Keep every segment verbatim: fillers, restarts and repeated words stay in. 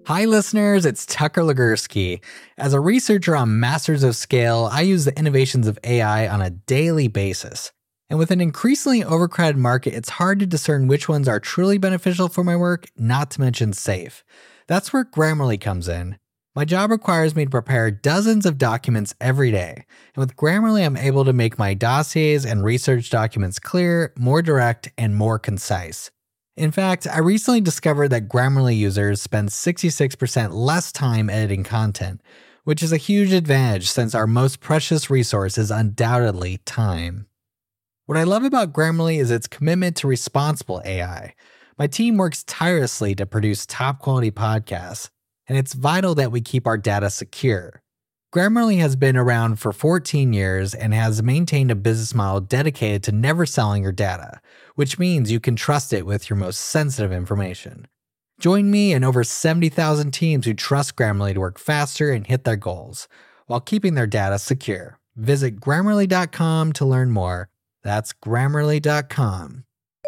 Hi listeners, it's Tucker Legursky. As a researcher on Masters of Scale, I use the innovations of A I on a daily basis. And with an increasingly overcrowded market, it's hard to discern which ones are truly beneficial for my work, not to mention safe. That's where Grammarly comes in. My job requires me to prepare dozens of documents every day. And with Grammarly, I'm able to make my dossiers and research documents clear, more direct, and more concise. In fact, I recently discovered that Grammarly users spend sixty-six percent less time editing content, which is a huge advantage since our most precious resource is undoubtedly time. What I love about Grammarly is its commitment to responsible A I. My team works tirelessly to produce top-quality podcasts, and it's vital that we keep our data secure. Grammarly has been around for fourteen years and has maintained a business model dedicated to never selling your data, which means you can trust it with your most sensitive information. Join me and over seventy thousand teams who trust Grammarly to work faster and hit their goals, while keeping their data secure. Visit Grammarly dot com to learn more. That's Grammarly dot com.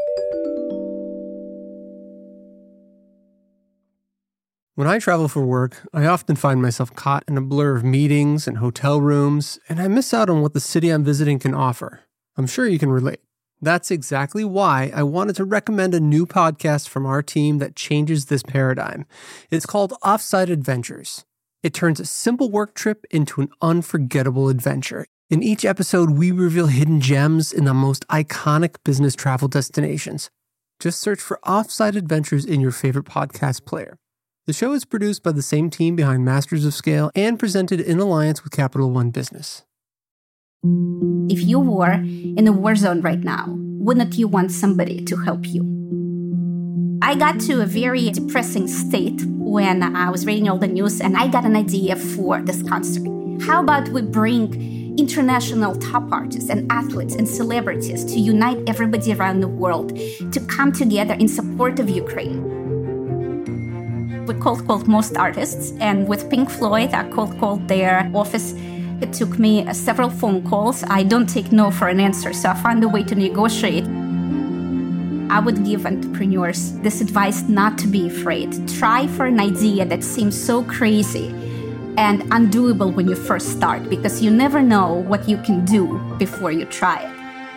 When I travel for work, I often find myself caught in a blur of meetings and hotel rooms, and I miss out on what the city I'm visiting can offer. I'm sure you can relate. That's exactly why I wanted to recommend a new podcast from our team that changes this paradigm. It's called Offsite Adventures. It turns a simple work trip into an unforgettable adventure. In each episode, we reveal hidden gems in the most iconic business travel destinations. Just search for Offsite Adventures in your favorite podcast player. The show is produced by the same team behind Masters of Scale and presented in alliance with Capital One Business. If you were in a war zone right now, wouldn't you want somebody to help you? I got to a very depressing state when I was reading all the news, and I got an idea for this concert. How about we bring international top artists and athletes and celebrities to unite everybody around the world to come together in support of Ukraine? We cold called most artists, and with Pink Floyd, I cold called their office. It took me uh, several phone calls. I don't take no for an answer, so I found a way to negotiate. I would give entrepreneurs this advice not to be afraid. Try for an idea that seems so crazy and undoable when you first start, because you never know what you can do before you try it.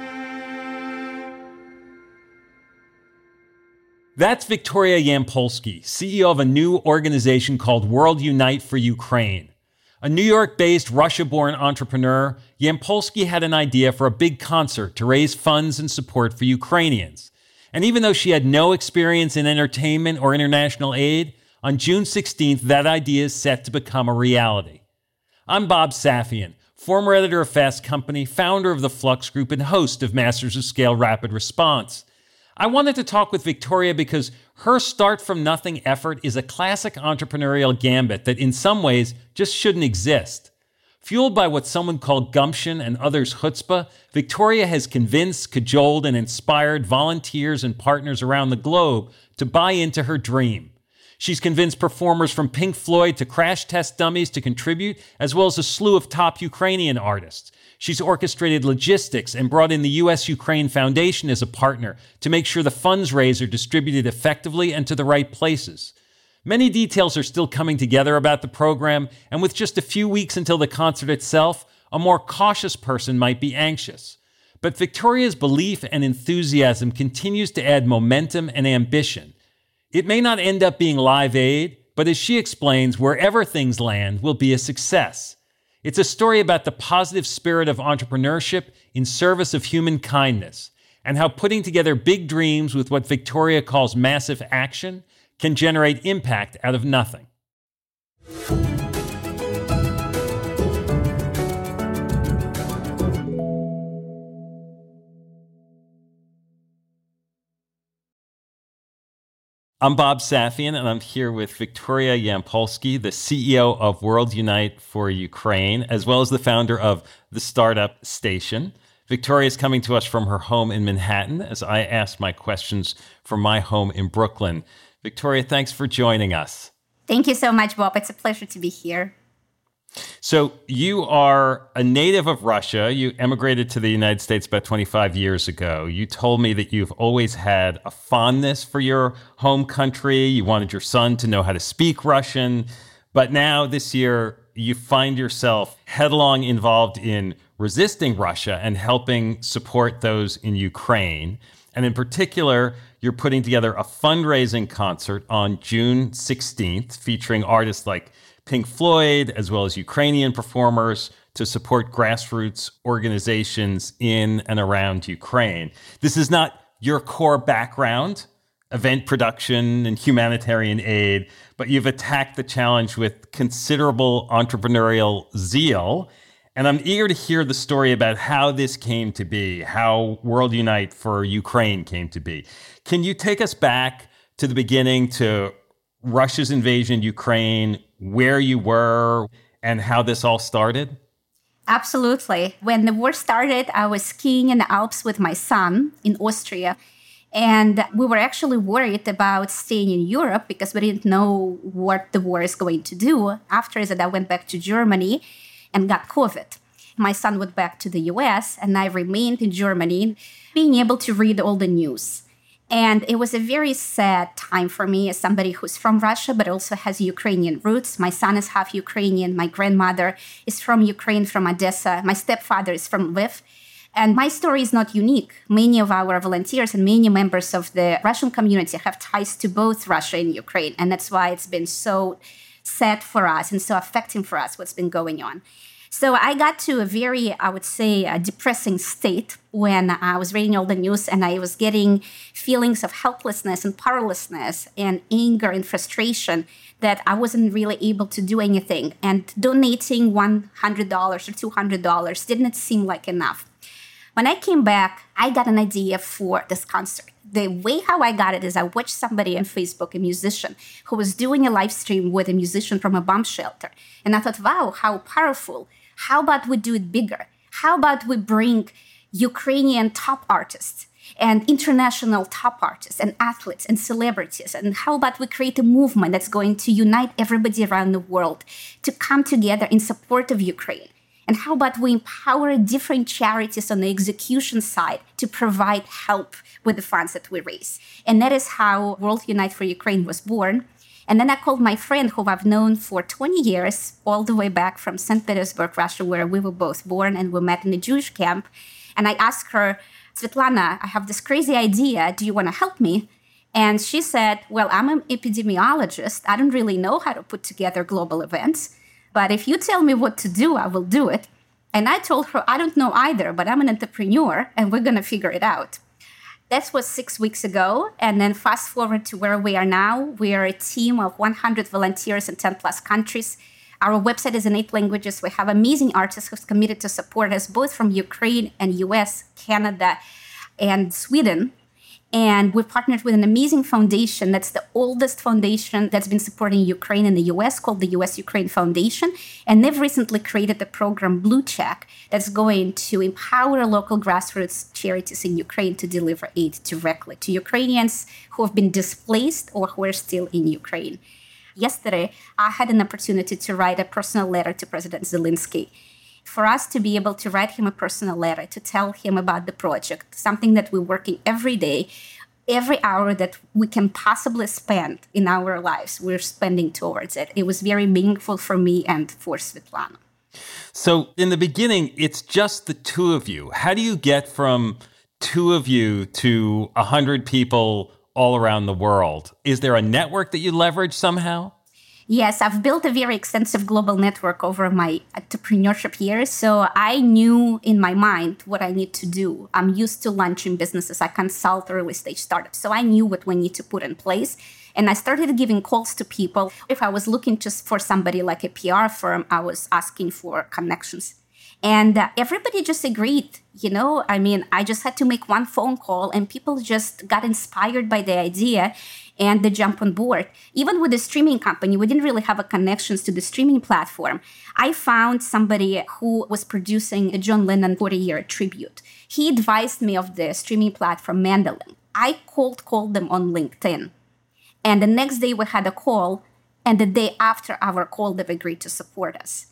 That's Victoria Yampolsky, C E O of a new organization called World Unite for Ukraine. A New York-based, Russia-born entrepreneur, Yampolsky had an idea for a big concert to raise funds and support for Ukrainians. And even though she had no experience in entertainment or international aid, on June sixteenth, that idea is set to become a reality. I'm Bob Safian, former editor of Fast Company, founder of the Flux Group, and host of Masters of Scale Rapid Response. I wanted to talk with Victoria because her start-from-nothing effort is a classic entrepreneurial gambit that in some ways just shouldn't exist. Fueled by what someone called gumption and others chutzpah, Victoria has convinced, cajoled, and inspired volunteers and partners around the globe to buy into her dream. She's convinced performers from Pink Floyd to Crash Test Dummies to contribute, as well as a slew of top Ukrainian artists. She's orchestrated logistics and brought in the U S Ukraine Foundation as a partner to make sure the funds raised are distributed effectively and to the right places. Many details are still coming together about the program, and with just a few weeks until the concert itself, a more cautious person might be anxious. But Victoria's belief and enthusiasm continues to add momentum and ambition. It may not end up being Live Aid, but as she explains, wherever things land will be a success. It's a story about the positive spirit of entrepreneurship in service of human kindness, and how putting together big dreams with what Victoria calls massive action can generate impact out of nothing. I'm Bob Safian, and I'm here with Victoria Yampolsky, the C E O of World Unite for Ukraine, as well as the founder of the Startup Station. Victoria is coming to us from her home in Manhattan as I ask my questions from my home in Brooklyn. Victoria, thanks for joining us. Thank you so much, Bob. It's a pleasure to be here. So you are a native of Russia. You emigrated to the United States about twenty-five years ago. You told me that you've always had a fondness for your home country. You wanted your son to know how to speak Russian. But now this year, you find yourself headlong involved in resisting Russia and helping support those in Ukraine. And in particular, you're putting together a fundraising concert on June sixteenth featuring artists like Pink Floyd, as well as Ukrainian performers, to support grassroots organizations in and around Ukraine. This is not your core background, event production and humanitarian aid, but you've attacked the challenge with considerable entrepreneurial zeal. And I'm eager to hear the story about how this came to be, how World Unite for Ukraine came to be. Can you take us back to the beginning, to Russia's invasion of Ukraine, where you were, and how this all started? Absolutely. When the war started, I was skiing in the Alps with my son in Austria. And we were actually worried about staying in Europe because we didn't know what the war is going to do. After that, I went back to Germany and got COVID. My son went back to the U S, and I remained in Germany, being able to read all the news. And it was a very sad time for me as somebody who's from Russia, but also has Ukrainian roots. My son is half Ukrainian. My grandmother is from Ukraine, from Odessa. My stepfather is from Lviv. And my story is not unique. Many of our volunteers and many members of the Russian community have ties to both Russia and Ukraine. And that's why it's been so sad for us and so affecting for us what's been going on. So I got to a very, I would say, a depressing state when I was reading all the news, and I was getting feelings of helplessness and powerlessness and anger and frustration that I wasn't really able to do anything. And donating one hundred dollars or two hundred dollars didn't seem like enough. When I came back, I got an idea for this concert. The way how I got it is I watched somebody on Facebook, a musician, who was doing a live stream with a musician from a bomb shelter. And I thought, wow, how powerful. How about we do it bigger? How about we bring Ukrainian top artists and international top artists and athletes and celebrities? And how about we create a movement that's going to unite everybody around the world to come together in support of Ukraine? And how about we empower different charities on the execution side to provide help with the funds that we raise? And that is how World Unite for Ukraine was born. And then I called my friend, who I've known for twenty years, all the way back from Saint Petersburg, Russia, where we were both born, and we met in a Jewish camp. And I asked her, Svetlana, I have this crazy idea. Do you want to help me? And she said, well, I'm an epidemiologist. I don't really know how to put together global events. But if you tell me what to do, I will do it. And I told her, I don't know either, but I'm an entrepreneur, and we're going to figure it out. That was six weeks ago. And then fast forward to where we are now. We are a team of one hundred volunteers in ten plus countries. Our website is in eight languages. We have amazing artists who've committed to support us, both from Ukraine and U S, Canada, and Sweden. And we've partnered with an amazing foundation that's the oldest foundation that's been supporting Ukraine in the U S, called the U S Ukraine Foundation. And they've recently created the program Blue Check that's going to empower local grassroots charities in Ukraine to deliver aid directly to Ukrainians who have been displaced or who are still in Ukraine. Yesterday, I had an opportunity to write a personal letter to President Zelensky. For us to be able to write him a personal letter, to tell him about the project, something that we're working every day, every hour that we can possibly spend in our lives, we're spending towards it. It was very meaningful for me and for Svetlana. So in the beginning, it's just the two of you. How do you get from two of you to one hundred people all around the world? Is there a network that you leverage somehow? Yes, I've built a very extensive global network over my entrepreneurship years. So I knew in my mind what I need to do. I'm used to launching businesses. I consult early stage startups. So I knew what we need to put in place. And I started giving calls to people. If I was looking just for somebody like a P R firm, I was asking for connections. And uh, everybody just agreed, you know, I mean, I just had to make one phone call and people just got inspired by the idea and they jump on board. Even with the streaming company, we didn't really have a connections to the streaming platform. I found somebody who was producing a John Lennon forty-year tribute. He advised me of the streaming platform Mandolin. I cold called them on LinkedIn. And the next day we had a call, and the day after our call, they've agreed to support us.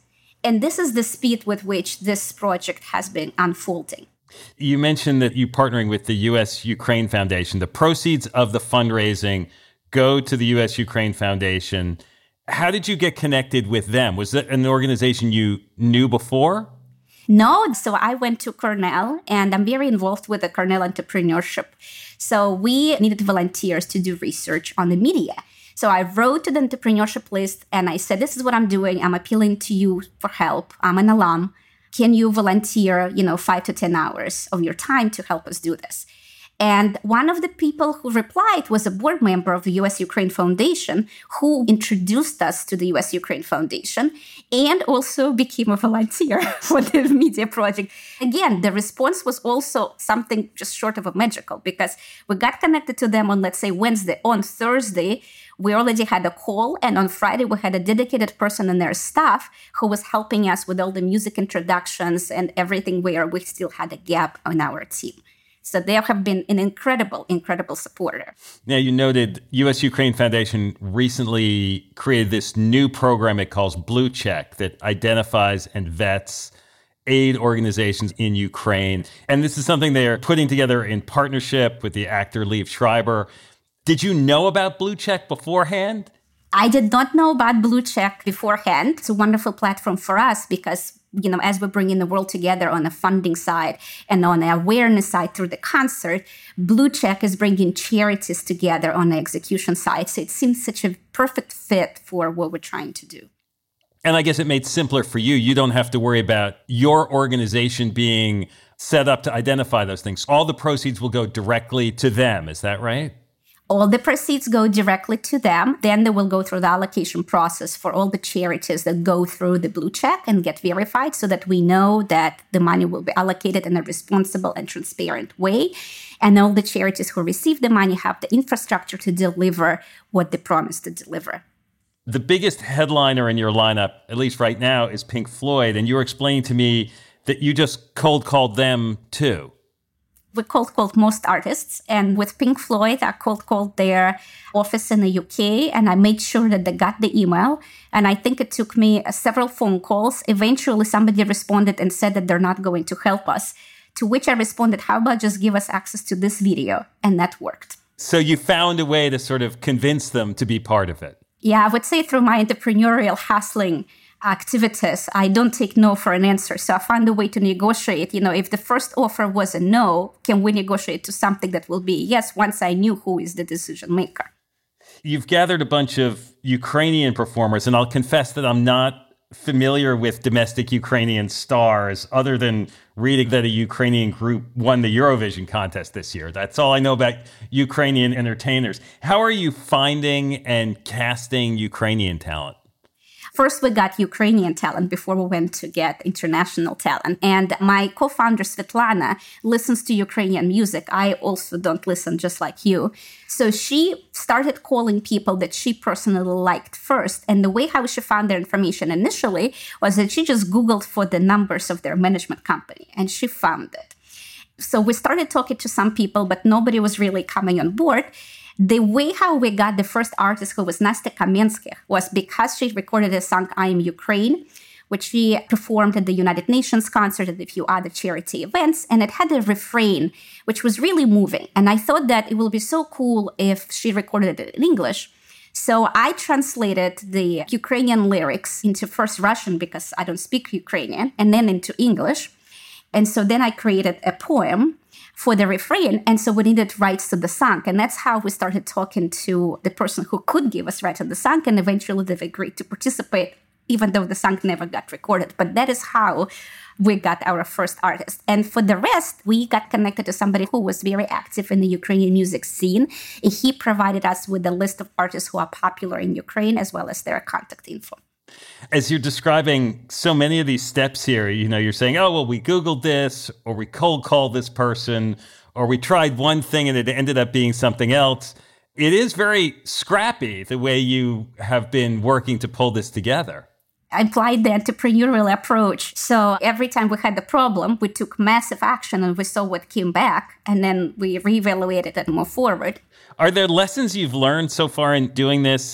And this is the speed with which this project has been unfolding. You mentioned that you're partnering with the U S Ukraine Foundation. The proceeds of the fundraising go to the U S Ukraine Foundation. How did you get connected with them? Was that an organization you knew before? No. So I went to Cornell, and I'm very involved with the Cornell entrepreneurship. So we needed volunteers to do research on the media. So I wrote to the entrepreneurship list and I said, this is what I'm doing. I'm appealing to you for help. I'm an alum. Can you volunteer, you know, five to ten hours of your time to help us do this? And one of the people who replied was a board member of the U S Ukraine Foundation who introduced us to the U S Ukraine Foundation and also became a volunteer for the media project. Again, the response was also something just short of a magical because we got connected to them on, let's say, Wednesday. On Thursday, we already had a call. And on Friday, we had a dedicated person in their staff who was helping us with all the music introductions and everything where we still had a gap on our team. So they have been an incredible, incredible supporter. Now, you noted U S Ukraine Foundation recently created this new program it calls Blue Check that identifies and vets aid organizations in Ukraine. And this is something they're putting together in partnership with the actor Liev Schreiber. Did you know about Blue Check beforehand? I did not know about Blue Check beforehand. It's a wonderful platform for us because, you know, as we're bringing the world together on the funding side and on the awareness side through the concert, Blue Check is bringing charities together on the execution side. So it seems such a perfect fit for what we're trying to do. And I guess it made simpler for you. You don't have to worry about your organization being set up to identify those things. All the proceeds will go directly to them. Is that right? All the proceeds go directly to them. Then they will go through the allocation process for all the charities that go through the Blue Check and get verified so that we know that the money will be allocated in a responsible and transparent way. And all the charities who receive the money have the infrastructure to deliver what they promised to deliver. The biggest headliner in your lineup, at least right now, is Pink Floyd. And you were explaining to me that you just cold called them too. We cold called most artists. And with Pink Floyd, I cold called their office in the U K. And I made sure that they got the email. And I think it took me several phone calls. Eventually, somebody responded and said that they're not going to help us. To which I responded, how about just give us access to this video? And that worked. So you found a way to sort of convince them to be part of it. Yeah, I would say through my entrepreneurial hustling activities, I don't take no for an answer. So I found a way to negotiate. You know, if the first offer was a no, can we negotiate to something that will be yes once I knew who is the decision maker? You've gathered a bunch of Ukrainian performers, and I'll confess that I'm not familiar with domestic Ukrainian stars other than reading that a Ukrainian group won the Eurovision contest this year. That's all I know about Ukrainian entertainers. How are you finding and casting Ukrainian talent? First, we got Ukrainian talent before we went to get international talent. And my co-founder, Svetlana, listens to Ukrainian music. I also don't listen, just like you. So she started calling people that she personally liked first. And the way how she found their information initially was that she just Googled for the numbers of their management company, and she found it. So we started talking to some people, but nobody was really coming on board. The way how we got the first artist, who was Nastya Kamenskih, was because she recorded a song, I Am Ukraine, which she performed at the United Nations concert and a few other charity events. And it had a refrain, which was really moving. And I thought that it would be so cool if she recorded it in English. So I translated the Ukrainian lyrics into first Russian because I don't speak Ukrainian, and then into English. And so then I created a poem for the refrain. And so we needed rights to the song. And that's how we started talking to the person who could give us rights to the song. And eventually they've agreed to participate, even though the song never got recorded. But that is how we got our first artist. And for the rest, we got connected to somebody who was very active in the Ukrainian music scene. He provided us with a list of artists who are popular in Ukraine, as well as their contact info. As you're describing so many of these steps here, you know, you're saying, oh, well, we Googled this, or we cold called this person, or we tried one thing and it ended up being something else. It is very scrappy the way you have been working to pull this together. I applied the entrepreneurial approach. So every time we had the problem, we took massive action and we saw what came back, and then we reevaluated and moved forward. Are there lessons you've learned so far in doing this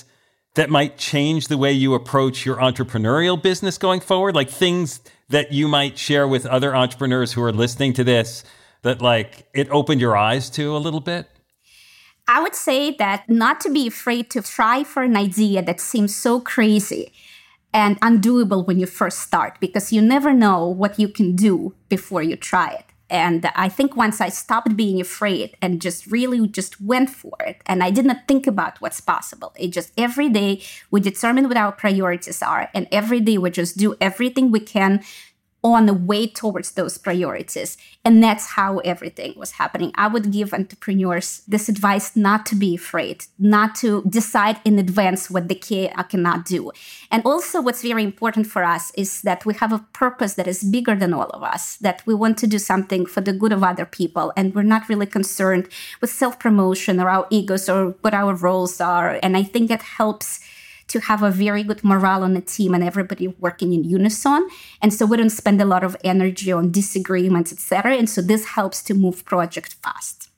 that might change the way you approach your entrepreneurial business going forward? Like things that you might share with other entrepreneurs who are listening to this that like it opened your eyes to a little bit? I would say that not to be afraid to try for an idea that seems so crazy and undoable when you first start, because you never know what you can do before you try it. And I think once I stopped being afraid and just really just went for it, and I did not think about what's possible. It just every day we determine what our priorities are, and every day we just do everything we can on the way towards those priorities. And that's how everything was happening. I would give entrepreneurs this advice not to be afraid, not to decide in advance what they can or cannot do. And also what's very important for us is that we have a purpose that is bigger than all of us, that we want to do something for the good of other people. And we're not really concerned with self-promotion or our egos or what our roles are. And I think that helps to have a very good morale on the team and everybody working in unison. And so we don't spend a lot of energy on disagreements, et cetera. And so this helps to move project fast.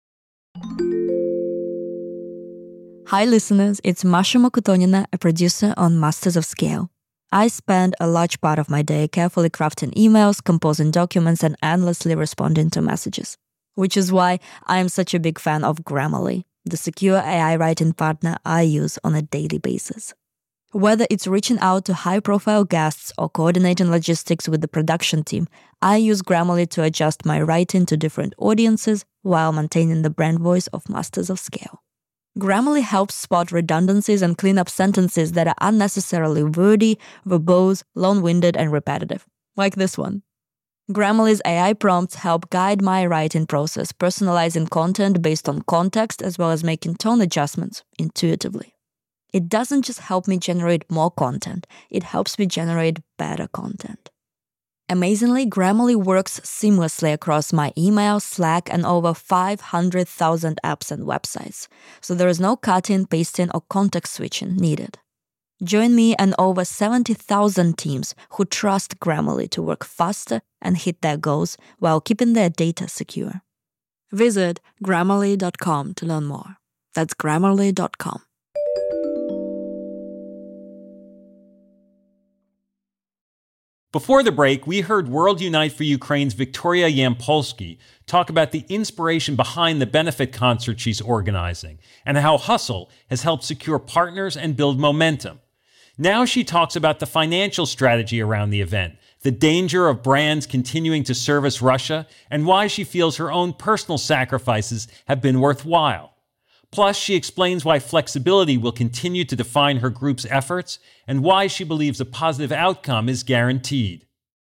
Hi, listeners. It's Masha Mokutonina, a producer on Masters of Scale. I spend a large part of my day carefully crafting emails, composing documents, and endlessly responding to messages, which is why I am such a big fan of Grammarly, the secure A I writing partner I use on a daily basis. Whether it's reaching out to high-profile guests or coordinating logistics with the production team, I use Grammarly to adjust my writing to different audiences while maintaining the brand voice of Masters of Scale. Grammarly helps spot redundancies and clean up sentences that are unnecessarily wordy, verbose, long-winded, and repetitive, like this one. Grammarly's A I prompts help guide my writing process, personalizing content based on context as well as making tone adjustments intuitively. It doesn't just help me generate more content, it helps me generate better content. Amazingly, Grammarly works seamlessly across my email, Slack, and over five hundred thousand apps and websites, so there is no cutting, pasting, or context switching needed. Join me and over seventy thousand teams who trust Grammarly to work faster and hit their goals while keeping their data secure. Visit Grammarly dot com to learn more. That's Grammarly dot com. Before the break, we heard World Unite for Ukraine's Victoria Yampolsky talk about the inspiration behind the benefit concert she's organizing and how Hustle has helped secure partners and build momentum. Now she talks about the financial strategy around the event, the danger of brands continuing to service Russia, and why she feels her own personal sacrifices have been worthwhile. Plus, she explains why flexibility will continue to define her group's efforts and why she believes a positive outcome is guaranteed.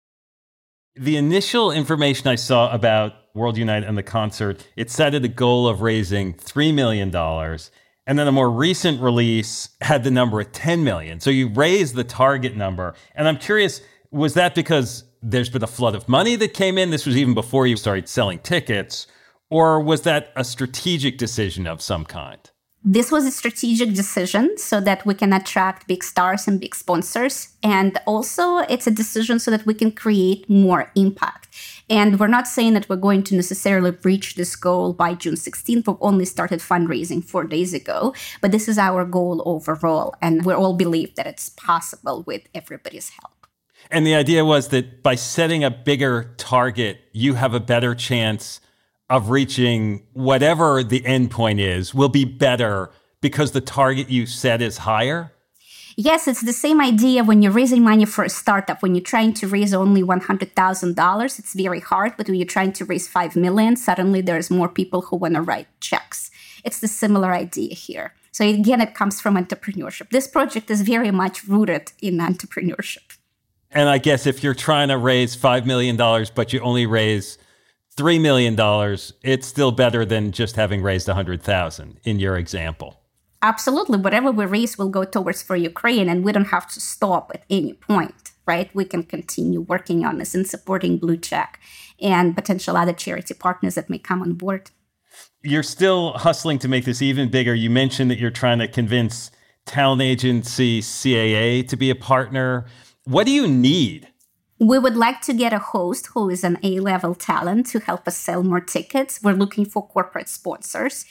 The initial information I saw about World Unite and the concert, it cited a goal of raising three million dollars. And then a more recent release had the number at ten million dollars. So you raised the target number. And I'm curious, was that because there's been a flood of money that came in? This was even before you started selling tickets. Or was that a strategic decision of some kind? This was a strategic decision so that we can attract big stars and big sponsors. And also it's a decision so that we can create more impact. And we're not saying that we're going to necessarily reach this goal by June sixteenth. We've only started fundraising four days ago. But this is our goal overall. And we all believe that it's possible with everybody's help. And the idea was that by setting a bigger target, you have a better chance of reaching whatever the end point is will be better because the target you set is higher? Yes, it's the same idea when you're raising money for a startup. When you're trying to raise only one hundred thousand dollars, it's very hard. But when you're trying to raise five million dollars, suddenly there's more people who want to write checks. It's the similar idea here. So again, it comes from entrepreneurship. This project is very much rooted in entrepreneurship. And I guess if you're trying to raise five million dollars, but you only raise three million dollars, it's still better than just having raised one hundred thousand dollars in your example. Absolutely. Whatever we raise will go towards for Ukraine, and we don't have to stop at any point, right? We can continue working on this and supporting Blue Check and potential other charity partners that may come on board. You're still hustling to make this even bigger. You mentioned that you're trying to convince talent agency C A A to be a partner. What do you need? We would like to get a host who is an A-level talent to help us sell more tickets. We're looking for corporate sponsors.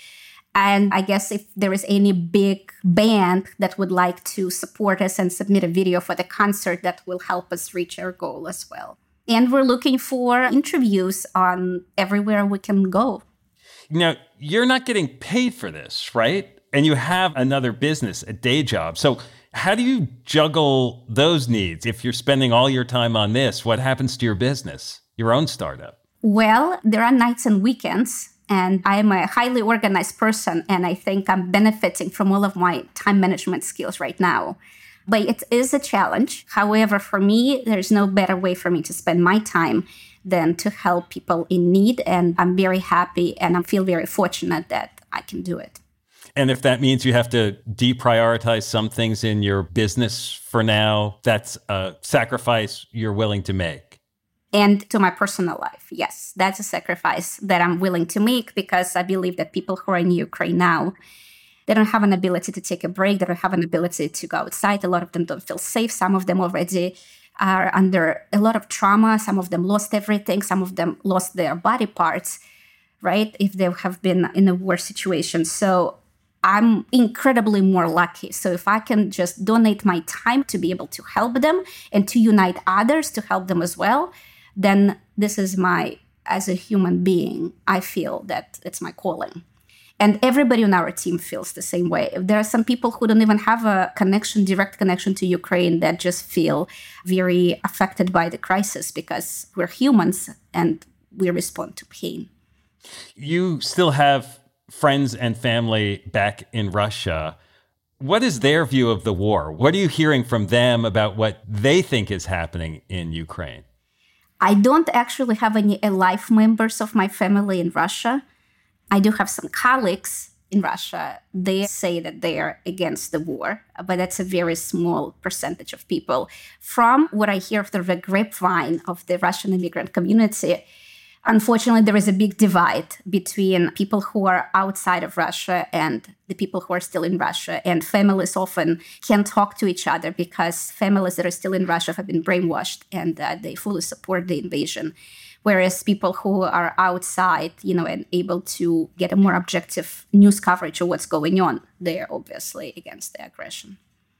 And I guess if there is any big band that would like to support us and submit a video for the concert, that will help us reach our goal as well. And we're looking for interviews on everywhere we can go. Now, you're not getting paid for this, right? And you have another business, a day job. So how do you juggle those needs? If you're spending all your time on this, what happens to your business, your own startup? Well, there are nights and weekends. And I'm a highly organized person, and I think I'm benefiting from all of my time management skills right now. But it is a challenge. However, for me, there's no better way for me to spend my time than to help people in need. And I'm very happy, and I feel very fortunate that I can do it. And if that means you have to deprioritize some things in your business for now, that's a sacrifice you're willing to make. And to my personal life, yes, that's a sacrifice that I'm willing to make, because I believe that people who are in Ukraine now, they don't have an ability to take a break. They don't have an ability to go outside. A lot of them don't feel safe. Some of them already are under a lot of trauma. Some of them lost everything. Some of them lost their body parts, right, if they have been in a war situation. So I'm incredibly more lucky. So if I can just donate my time to be able to help them and to unite others to help them as well, then this is my, as a human being, I feel that it's my calling. And everybody on our team feels the same way. There are some people who don't even have a connection, direct connection to Ukraine, that just feel very affected by the crisis, because we're humans and we respond to pain. You still have friends and family back in Russia. What is their view of the war? What are you hearing from them about what they think is happening in Ukraine? I don't actually have any life members of my family in Russia. I do have some colleagues in Russia. They say that they are against the war, but that's a very small percentage of people. From what I hear through the grapevine of the Russian immigrant community, unfortunately, there is a big divide between people who are outside of Russia and the people who are still in Russia. And families often can't talk to each other because families that are still in Russia have been brainwashed, and uh, they fully support the invasion. Whereas people who are outside, you know, and able to get a more objective news coverage of what's going on, they're obviously against the aggression.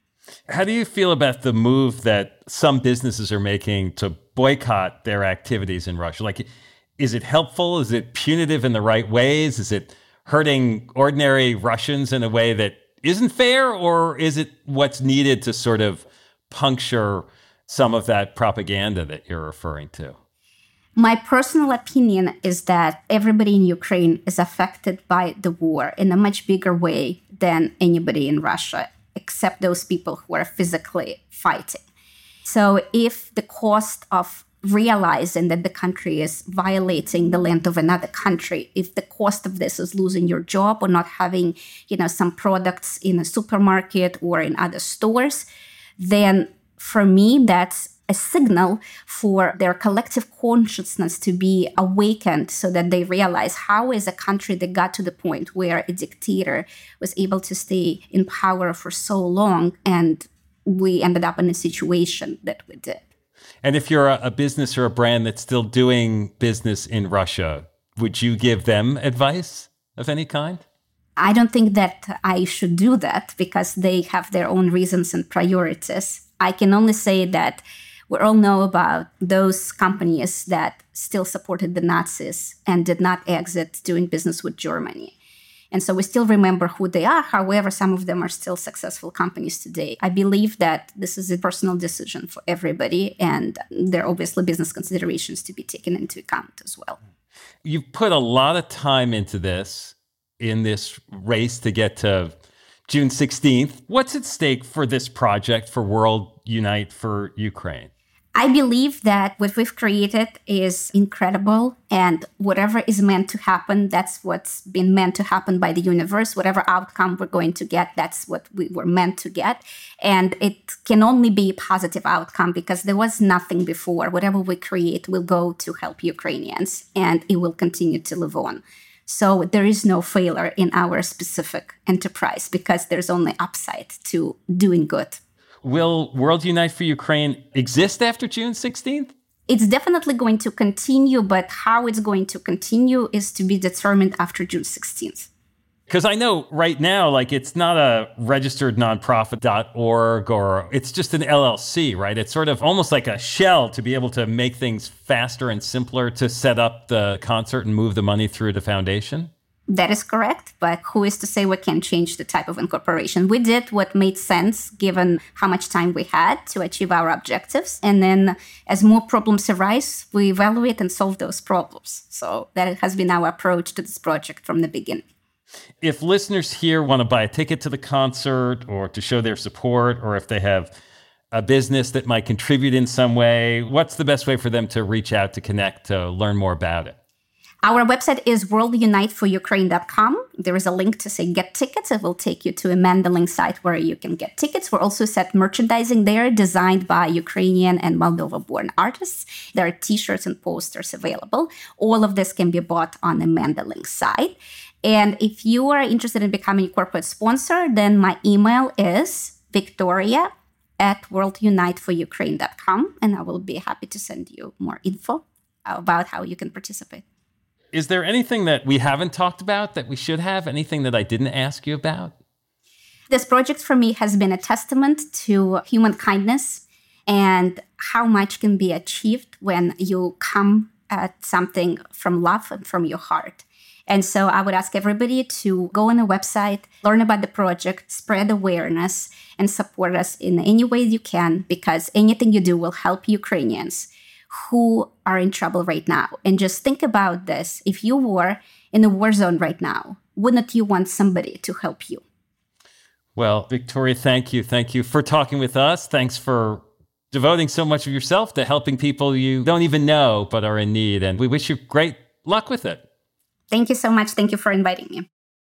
How do you feel about the move that some businesses are making to boycott their activities in Russia? Like, is it helpful? Is it punitive in the right ways? Is it hurting ordinary Russians in a way that isn't fair? Or is it what's needed to sort of puncture some of that propaganda that you're referring to? My personal opinion is that everybody in Ukraine is affected by the war in a much bigger way than anybody in Russia, except those people who are physically fighting. So if the cost of realizing that the country is violating the land of another country, if the cost of this is losing your job or not having, you know, some products in a supermarket or in other stores, then for me, that's a signal for their collective consciousness to be awakened, so that they realize how is a country that got to the point where a dictator was able to stay in power for so long, and we ended up in a situation that we did. And if you're a, a business or a brand that's still doing business in Russia, would you give them advice of any kind? I don't think that I should do that, because they have their own reasons and priorities. I can only say that we all know about those companies that still supported the Nazis and did not exit doing business with Germany. And so we still remember who they are. However, some of them are still successful companies today. I believe that this is a personal decision for everybody, and there are obviously business considerations to be taken into account as well. You've put a lot of time into this, in this race to get to June sixteenth. What's at stake for this project, for World Unite for Ukraine? I believe that what we've created is incredible, and whatever is meant to happen, that's what's been meant to happen by the universe. Whatever outcome we're going to get, that's what we were meant to get. And it can only be a positive outcome, because there was nothing before. Whatever we create will go to help Ukrainians, and it will continue to live on. So there is no failure in our specific enterprise, because there's only upside to doing good. Will World Unite for Ukraine exist after June sixteenth? It's definitely going to continue, but how it's going to continue is to be determined after June sixteenth. Because I know right now, like, it's not a registered nonprofit dot org or it's just an L L C, right? It's sort of almost like a shell to be able to make things faster and simpler to set up the concert and move the money through the foundation. That is correct, but who is to say we can change the type of incorporation? We did what made sense given how much time we had to achieve our objectives. And then as more problems arise, we evaluate and solve those problems. So that has been our approach to this project from the beginning. If listeners here want to buy a ticket to the concert or to show their support, or if they have a business that might contribute in some way, what's the best way for them to reach out, to connect, to learn more about it? Our website is world unite for ukraine dot com. There is a link to say get tickets. It will take you to a Mandalink site where you can get tickets. We're also set merchandising there designed by Ukrainian and Moldova-born artists. There are t-shirts and posters available. All of this can be bought on the Mandalink site. And if you are interested in becoming a corporate sponsor, then my email is victoria at world unite for ukraine dot com, and I will be happy to send you more info about how you can participate. Is there anything that we haven't talked about that we should have? Anything that I didn't ask you about? This project for me has been a testament to human kindness and how much can be achieved when you come at something from love and from your heart. And so I would ask everybody to go on the website, learn about the project, spread awareness, and support us in any way you can, because anything you do will help Ukrainians who are in trouble right now. And just think about this. If you were in a war zone right now, wouldn't you want somebody to help you? Well, Victoria, thank you. Thank you for talking with us. Thanks for devoting so much of yourself to helping people you don't even know but are in need. And we wish you great luck with it. Thank you so much. Thank you for inviting me.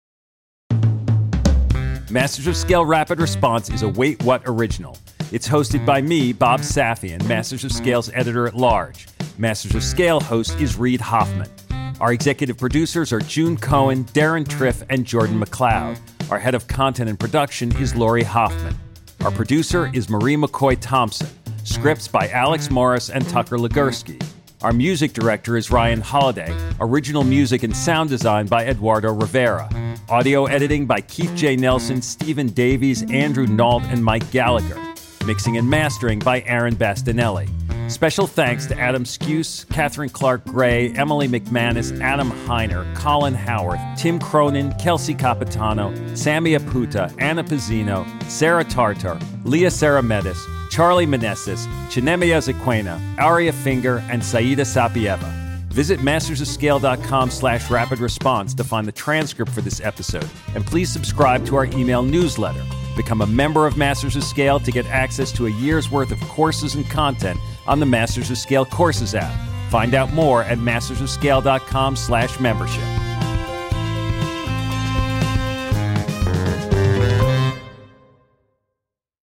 Masters of Scale Rapid Response is a Wait What original. It's hosted by me, Bob Safian, Masters of Scale's editor-at-large. Masters of Scale host is Reid Hoffman. Our executive producers are June Cohen, Darren Triff, and Jordan McLeod. Our head of content and production is Lori Hoffman. Our producer is Marie McCoy Thompson. Scripts by Alex Morris and Tucker Legursky. Our music director is Ryan Holiday. Original music and sound design by Eduardo Rivera. Audio editing by Keith J. Nelson, Stephen Davies, Andrew Nault, and Mike Gallagher. Mixing and mastering by Aaron Bastinelli. Special thanks to Adam Skuse, Catherine Clark Gray, Emily McManus, Adam Heiner, Colin Howarth, Tim Cronin, Kelsey Capitano, Sammy Aputa, Anna Pizzino, Sarah Tartar, Leah Saramedis, Charlie Meneses, Chinemia Zequena, Aria Finger, and Saida Sapieva. Visit mastersofscale.com slash rapid response to find the transcript for this episode. And please subscribe to our email newsletter. Become a member of Masters of Scale to get access to a year's worth of courses and content on the Masters of Scale Courses app. Find out more at mastersofscale.com slash membership.